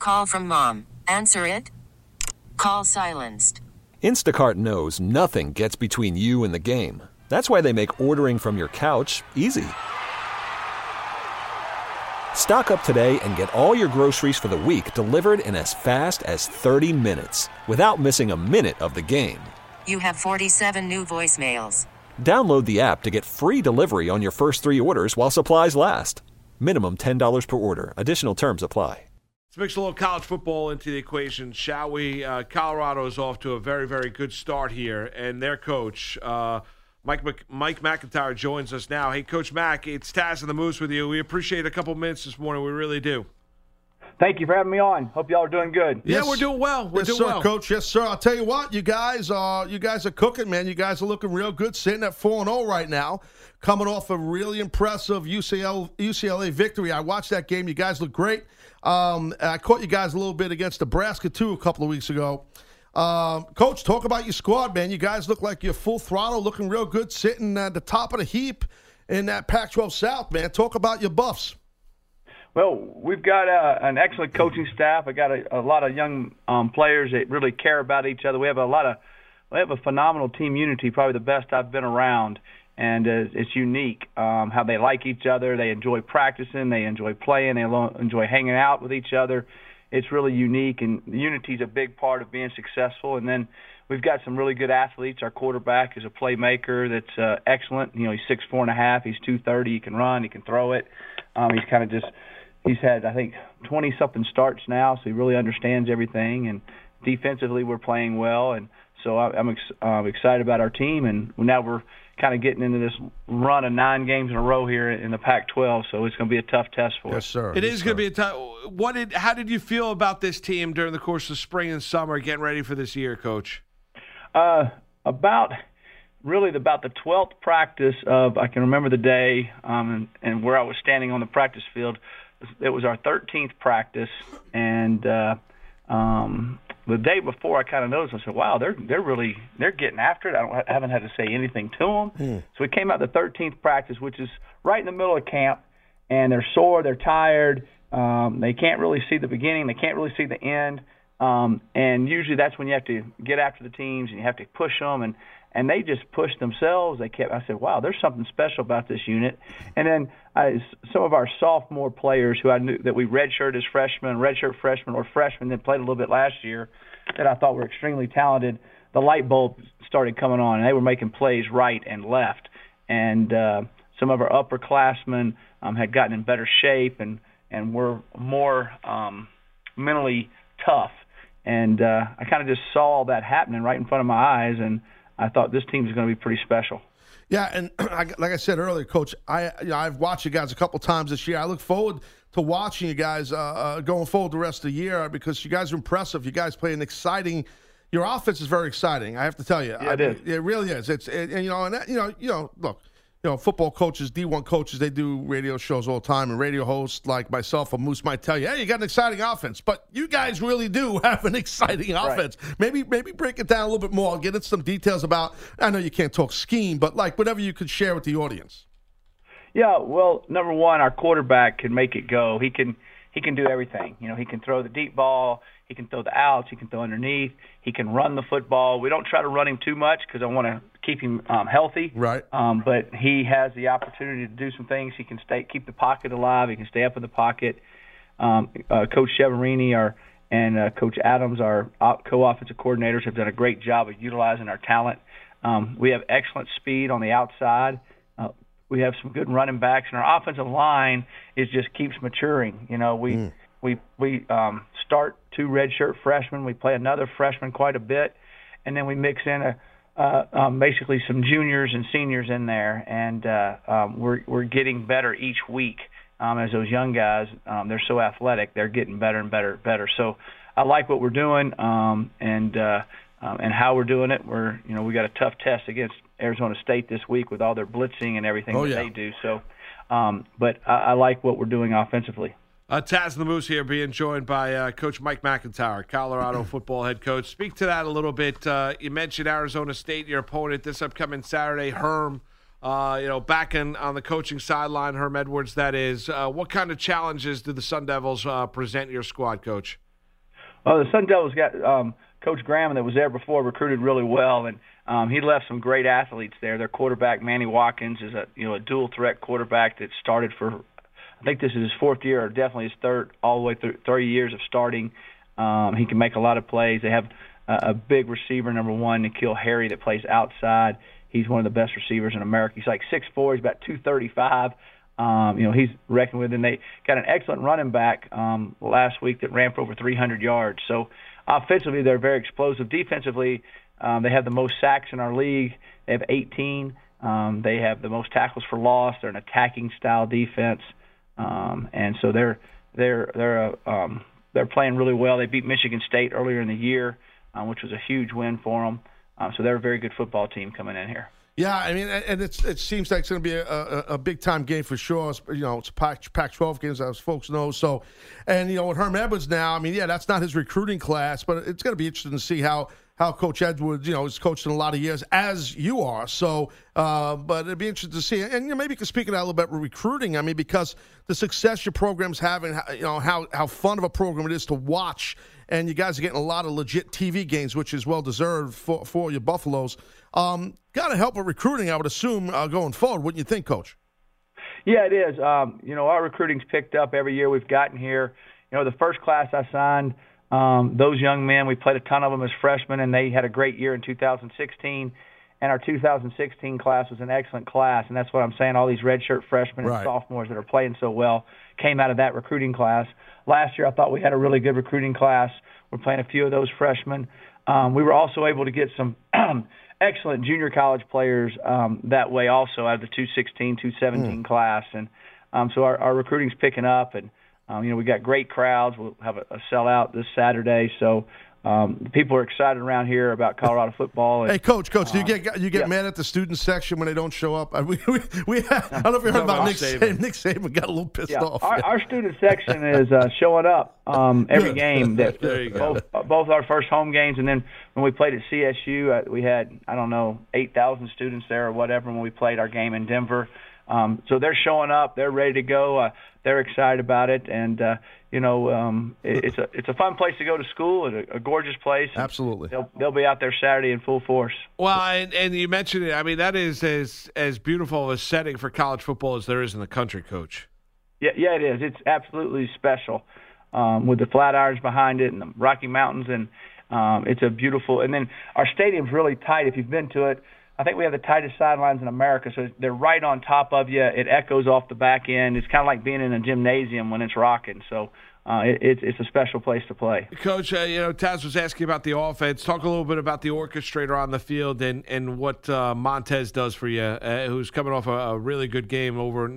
Call from mom. Answer it. Call silenced. Instacart knows nothing gets between you and the game. That's why they make ordering from your couch easy. Stock up today and get all your groceries for the week delivered in as fast as 30 minutes without missing a minute of the game. You have 47 new voicemails. Download the app to get free delivery on your first 3 orders while supplies last. Minimum $10 per order. Additional terms apply. Let's mix a little college football into the equation, shall we? Colorado is off to a very, very good start here, and their coach, Mike McIntyre, joins us now. Hey, Coach Mack, it's Taz and the Moose with you. We appreciate a couple minutes this morning. We really do. Thank you for having me on. Hope y'all are doing good. Yeah, we're doing well. We're doing well, Coach. Yes, sir. I'll tell you what, you guys are cooking, man. You guys are looking real good, sitting at 4-0 right now, coming off a really impressive UCLA victory. I watched that game. You guys look great. I caught you guys a little bit against Nebraska, too, a couple of weeks ago. Coach, talk about your squad, man. You guys look like you're full throttle, looking real good, sitting at the top of the heap in that Pac-12 South, man. Talk about your buffs. Well, we've got an excellent coaching staff. I got a lot of young players that really care about each other. We have a phenomenal team unity, probably the best I've been around, and it's unique how they like each other. They enjoy practicing, they enjoy playing, they enjoy hanging out with each other. It's really unique, and unity is a big part of being successful. And then we've got some really good athletes. Our quarterback is a playmaker that's excellent. You know, he's 6'4.5", he's 230, he can run, he can throw it. He's had, I think, 20-something starts now, so he really understands everything. And defensively, we're playing well. And so I'm excited about our team. And now we're kind of getting into this run of 9 games in a row here in the Pac-12, so it's going to be a tough test for us. Yes, sir. It is going to be a tough. How did you feel about this team during the course of spring and summer, getting ready for this year, Coach? About the 12th practice of, I can remember the day and where I was standing on the practice field. It was our 13th practice, and the day before I kind of noticed, I said, wow, they're getting after it. I haven't had to say anything to them. So we came out the 13th practice, which is right in the middle of camp, and they're sore, they're tired. They can't really see the beginning. They can't really see the end. And usually that's when you have to get after the teams and you have to push them. And they just pushed themselves. I said, wow, there's something special about this unit. And then some of our sophomore players who I knew that we redshirt as freshmen or freshmen that played a little bit last year that I thought were extremely talented, the light bulb started coming on, and they were making plays right and left. And some of our upperclassmen had gotten in better shape and were more mentally tough. And I kind of just saw all that happening right in front of my eyes, and I thought this team is going to be pretty special. Yeah, and like I said earlier, Coach, I've watched you guys a couple times this year. I look forward to watching you guys going forward the rest of the year because you guys are impressive. You guys play an exciting. Your offense is very exciting. I have to tell you, yeah, it really is. Look. Football coaches, D1 coaches, they do radio shows all the time, and radio hosts like myself or Moose might tell you, hey, you got an exciting offense. But you guys really do have an exciting offense. Right. Maybe break it down a little bit more. Get into some details about, I know you can't talk scheme, but like whatever you could share with the audience. Yeah, well, number one, our quarterback can make it go. He can do everything. You know, he can throw the deep ball. He can throw the outs. He can throw underneath. He can run the football. We don't try to run him too much because I want to keep him healthy. Right. But he has the opportunity to do some things. He can keep the pocket alive. He can stay up in the pocket. Coach Cheverini and Coach Adams, our co-offensive coordinators, have done a great job of utilizing our talent. We have excellent speed on the outside. We have some good running backs, and our offensive line just keeps maturing. You know, we start 2 redshirt freshmen. We play another freshman quite a bit, and then we mix in basically some juniors and seniors in there, and we're getting better each week as those young guys. They're so athletic; they're getting better and better. So I like what we're doing, and how we're doing it. We got a tough test against Arizona State this week with all their blitzing and everything they do. So, but I like what we're doing offensively. Taz the Moose here, being joined by Coach Mike McIntyre, Colorado football head coach. Speak to that a little bit. You mentioned Arizona State, your opponent this upcoming Saturday, Herm. Back on the coaching sideline, Herm Edwards. That is. What kind of challenges do the Sun Devils present your squad, Coach? Oh, the Sun Devils got Coach Graham that was there before recruited really well, and he left some great athletes there. Their quarterback Manny Watkins is a dual threat quarterback that started for, I think this is his fourth year, or definitely his third, all the way through 30 years of starting. He can make a lot of plays. They have a big receiver, number one, N'Keal Harry, that plays outside. He's one of the best receivers in America. He's like 6'4", he's about 235. He's reckoned with, and they got an excellent running back last week that ran for over 300 yards. So offensively, they're very explosive. Defensively, they have the most sacks in our league. They have 18. They have the most tackles for loss. They're an attacking style defense, and so they're playing really well. They beat Michigan State earlier in the year, which was a huge win for them. So they're a very good football team coming in here. Yeah, I mean, and it seems like it's going to be a big time game for sure. It's a Pac-12 games, as folks know. So, and with Herm Edwards now, I mean, yeah, that's not his recruiting class, but it's going to be interesting to see how Coach Edwards, has coached in a lot of years, as you are. So, but it'd be interesting to see, and maybe you can speak of that a little bit with recruiting. I mean, because the success your program's having, how fun of a program it is to watch, and you guys are getting a lot of legit TV games, which is well deserved for your Buffaloes. Got to help with recruiting, I would assume, going forward. Wouldn't you think, Coach? Yeah, it is. Our recruiting's picked up every year we've gotten here. The first class I signed, those young men, we played a ton of them as freshmen, and they had a great year in 2016. And our 2016 class was an excellent class, and that's what I'm saying. All these redshirt freshmen and sophomores that are playing so well came out of that recruiting class. Last year, I thought we had a really good recruiting class. We're playing a few of those freshmen. We were also able to get some excellent junior college players that way also out of the 216, 217 class. And so our recruiting's picking up, and we got great crowds. We'll have a sellout this Saturday. So people are excited around here about Colorado football. And, hey, Coach, do you get mad at the student section when they don't show up? I don't know if you heard about Nick Saban. Nick Saban got a little pissed off. Our student section is showing up every game. Both our first home games, and then when we played at CSU, we had 8,000 students there or whatever when we played our game in Denver. So they're showing up. They're ready to go. They're excited about it, and it's a fun place to go to school. It's a gorgeous place. Absolutely, they'll be out there Saturday in full force. Well, and you mentioned it. I mean, that is as beautiful of a setting for college football as there is in the country, Coach. Yeah, it is. It's absolutely special with the Flatirons behind it and the Rocky Mountains, and it's a beautiful. And then our stadium's really tight. If you've been to it. I think we have the tightest sidelines in America, so they're right on top of you. It echoes off the back end. It's kind of like being in a gymnasium when it's rocking. So it's a special place to play. Coach, Taz was asking about the offense. Talk a little bit about the orchestrator on the field and what Montez does for you, who's coming off a really good game, over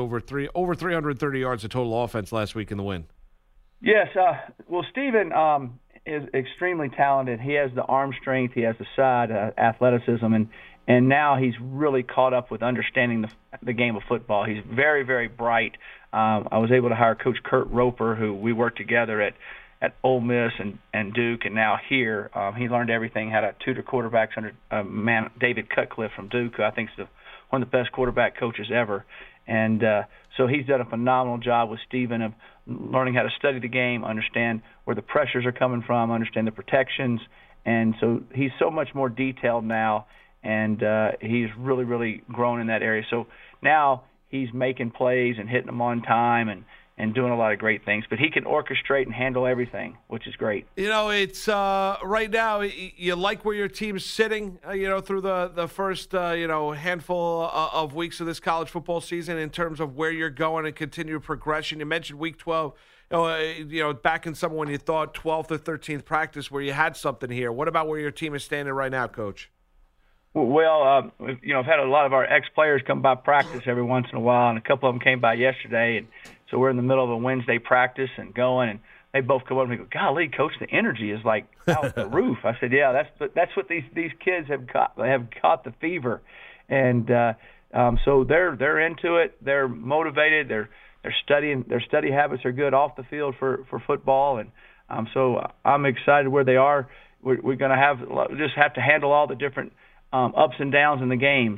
330 yards of total offense last week in the win. Yes. Well, Stephen is extremely talented. He has the arm strength. He has the side athleticism, and now he's really caught up with understanding the game of football. He's very, very bright. I was able to hire Coach Kurt Roper, who we worked together at Ole Miss and Duke, and now here. He learned everything, had a tutor quarterbacks under David Cutcliffe from Duke, who I think is one of the best quarterback coaches ever. And so he's done a phenomenal job with Stephen of learning how to study the game, understand where the pressures are coming from, understand the protections. And so he's so much more detailed now, and he's really, really grown in that area. So now he's making plays and hitting them on time and doing a lot of great things. But he can orchestrate and handle everything, which is great. It's right now, you like where your team's sitting, through the first, handful of weeks of this college football season in terms of where you're going and continued progression. You mentioned Week 12. Back in summer when you thought 12th or 13th practice where you had something here. What about where your team is standing right now, Coach? Well, I've had a lot of our ex-players come by practice every once in a while, and a couple of them came by yesterday, and so we're in the middle of a Wednesday practice and going, and they both come up and go, "Golly, Coach, the energy is like out the roof." I said, "Yeah, that's what these kids have caught. They have caught the fever, and so they're into it. They're motivated. They're studying. Their study habits are good off the field for football, and so I'm excited where they are. We're going to have to handle all the different ups and downs in the games.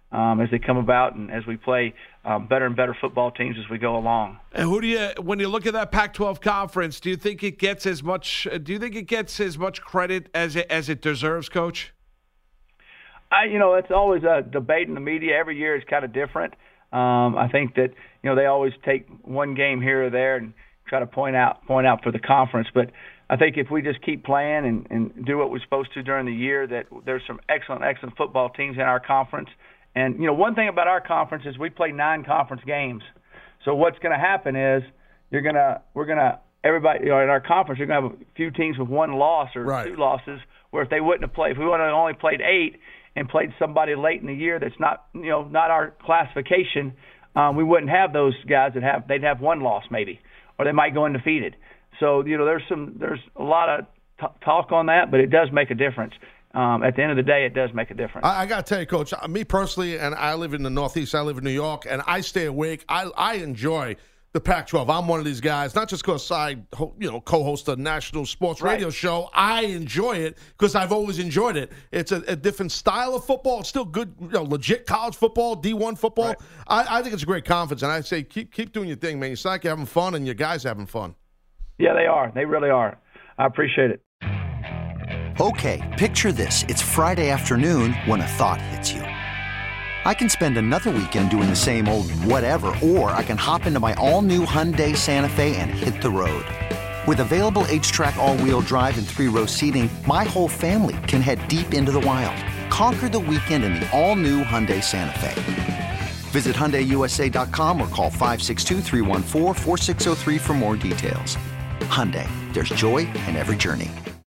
as they come about and as we play better and better football teams as we go along. And who do you, when you look at that Pac-12 conference, do you think it gets as much? Do you think it gets as much credit as it deserves, Coach? It's always a debate in the media. Every year is kind of different. I think that they always take one game here or there and try to point out for the conference. But I think if we just keep playing and do what we're supposed to during the year, that there's some excellent football teams in our conference. And one thing about our conference is we play 9 conference games. So what's going to happen is everybody in our conference, you're going to have a few teams with 1 loss or 2 losses. Where if they wouldn't have played, if we would have only played 8 and played somebody late in the year that's not our classification, we wouldn't have those guys they'd have 1 loss maybe, or they might go undefeated. So there's a lot of talk on that, but it does make a difference. At the end of the day, it does make a difference. I got to tell you, Coach, me personally, and I live in the Northeast, I live in New York, and I stay awake. I enjoy the Pac-12. I'm one of these guys, not just because I co-host a national sports radio show. I enjoy it because I've always enjoyed it. It's a different style of football. It's still good, legit college football, D1 football. Right. I think it's a great conference, and I say keep doing your thing, man. You sound like you're having fun, and your guys having fun. Yeah, they are. They really are. I appreciate it. Okay, picture this. It's Friday afternoon when a thought hits you. I can spend another weekend doing the same old whatever, or I can hop into my all-new Hyundai Santa Fe and hit the road. With available H-Track all-wheel drive and 3-row seating, my whole family can head deep into the wild. Conquer the weekend in the all-new Hyundai Santa Fe. Visit HyundaiUSA.com or call 562-314-4603 for more details. Hyundai, there's joy in every journey.